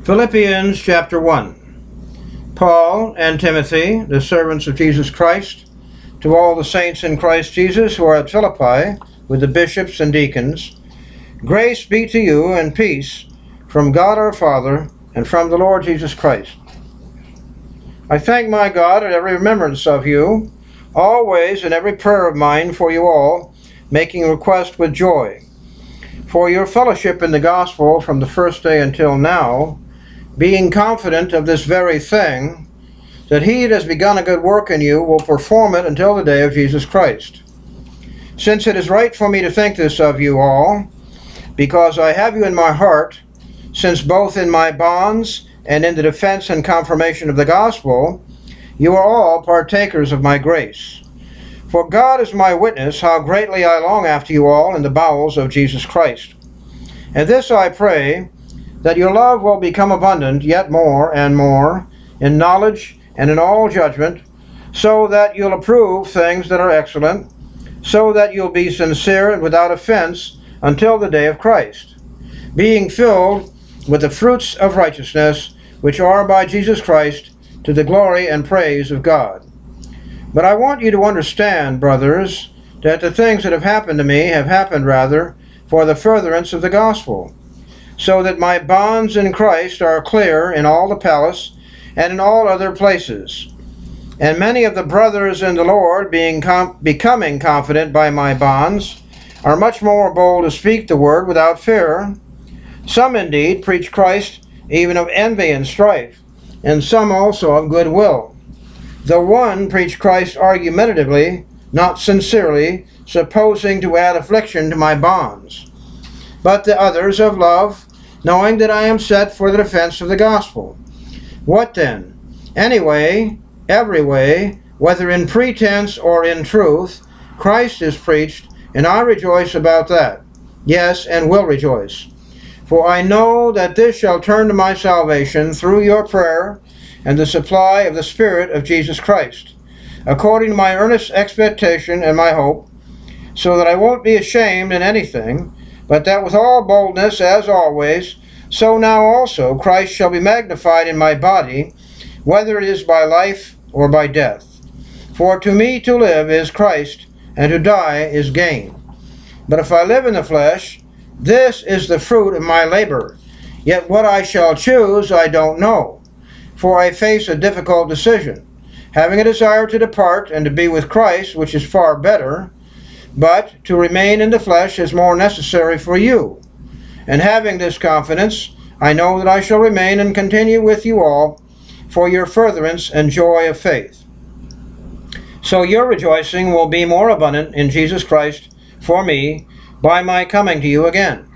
Philippians chapter 1. Paul and Timothy, the servants of Jesus Christ, to all the saints in Christ Jesus who are at Philippi, with the bishops and deacons, grace be to you and peace from God our Father and from the Lord Jesus Christ. I thank my God at every remembrance of you, always in every prayer of mine for you all, making request with joy, for your fellowship in the gospel from the first day until now, being confident of this very thing, that he that has begun a good work in you will perform it until the day of Jesus Christ. Since it is right for me to think this of you all, because I have you in my heart, since both in my bonds and in the defense and confirmation of the gospel, you are all partakers of my grace. For God is my witness how greatly I long after you all in the bowels of Jesus Christ. And this I pray, that your love will become abundant yet more and more in knowledge and in all judgment, so that you'll approve things that are excellent, so that you'll be sincere and without offense until the day of Christ, being filled with the fruits of righteousness, which are by Jesus Christ, to the glory and praise of God. But I want you to understand, brothers, that the things that have happened to me have happened rather for the furtherance of the gospel, so that my bonds in Christ are clear in all the palace and in all other places. And many of the brothers in the Lord, becoming confident by my bonds, are much more bold to speak the word without fear. Some indeed preach Christ even of envy and strife, and some also of goodwill. The one preach Christ argumentatively, not sincerely, supposing to add affliction to my bonds. But the others of love, knowing that I am set for the defense of the gospel. What then? Anyway, every way, whether in pretense or in truth, Christ is preached, and I rejoice about that. Yes, and will rejoice. For I know that this shall turn to my salvation through your prayer and the supply of the Spirit of Jesus Christ, according to my earnest expectation and my hope, so that I won't be ashamed in anything, but that with all boldness, as always, so now also Christ shall be magnified in my body, whether it is by life or by death. For to me to live is Christ, and to die is gain. But if I live in the flesh, this is the fruit of my labor. Yet what I shall choose I don't know, for I face a difficult decision, having a desire to depart and to be with Christ, which is far better, but to remain in the flesh is more necessary for you. And having this confidence, I know that I shall remain and continue with you all for your furtherance and joy of faith. So your rejoicing will be more abundant in Jesus Christ for me by my coming to you again.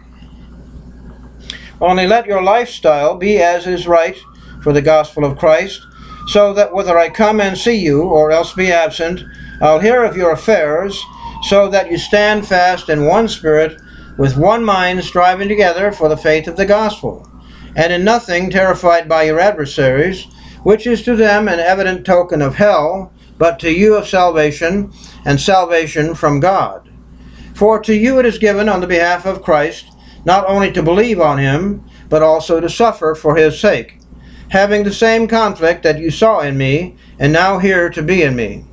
Only let your lifestyle be as is right for the gospel of Christ, so that whether I come and see you or else be absent, I'll hear of your affairs, so that you stand fast in one spirit, with one mind striving together for the faith of the gospel, and in nothing terrified by your adversaries, which is to them an evident token of hell, but to you of salvation, and salvation from God. For to you it is given on the behalf of Christ, not only to believe on him, but also to suffer for his sake, having the same conflict that you saw in me, and now hear to be in me.